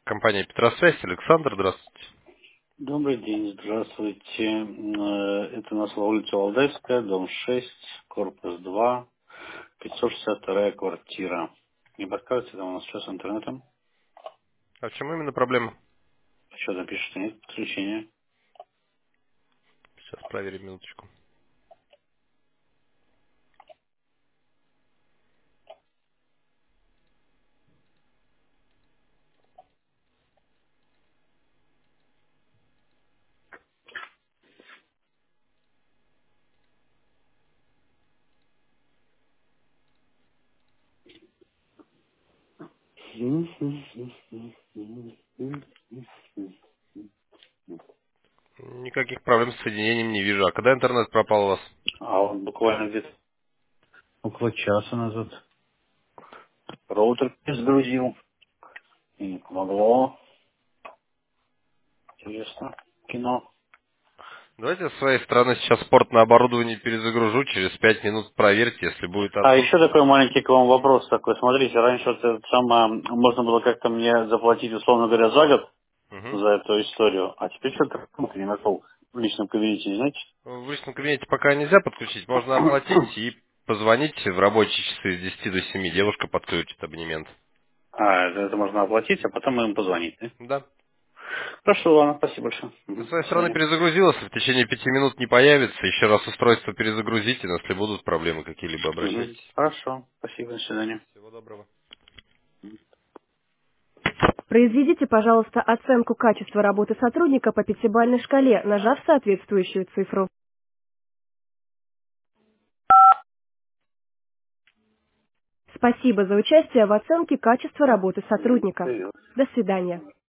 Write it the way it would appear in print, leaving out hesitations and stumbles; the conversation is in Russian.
Компания Петросвязь, Александр, здравствуйте. Добрый день, здравствуйте. Это у нас улица Валдайская, дом 6, корпус 2, 562 квартира. Не подскажете, там у нас что с интернетом? А в чем именно проблема? Что там пишется, нет подключения? Сейчас проверим минуточку. Никаких проблем с соединением не вижу. А когда интернет пропал у вас? А он буквально где-то около часа назад роутер сгрузил. И не помогло. Интересно. Кино. Давайте с своей стороны сейчас спортное оборудование перезагружу. Через 5 минут проверьте, если будет А еще отсутствие. такой маленький к вам вопрос такой. Смотрите, раньше вот это самое, можно было как-то мне заплатить, условно говоря, за год, Угу. за эту историю. А теперь что-то не нашел в личном кабинете, не знаете? В личном кабинете пока нельзя подключить. Можно оплатить и позвонить в рабочие часы с 10 до 7. Девушка подключит абонемент. А, это можно оплатить, а потом им позвонить, да? Да. Хорошо, ладно, спасибо большое. Со До своей стороны свидания. перезагрузилось, в течение 5 минут не появится. Еще раз устройство перезагрузите, но если будут проблемы какие-либо, обращайтесь. Хорошо, спасибо, до свидания. Всего доброго. Произведите, пожалуйста, оценку качества работы сотрудника по пятибалльной шкале, нажав соответствующую цифру. Спасибо за участие в оценке качества работы сотрудника. До свидания.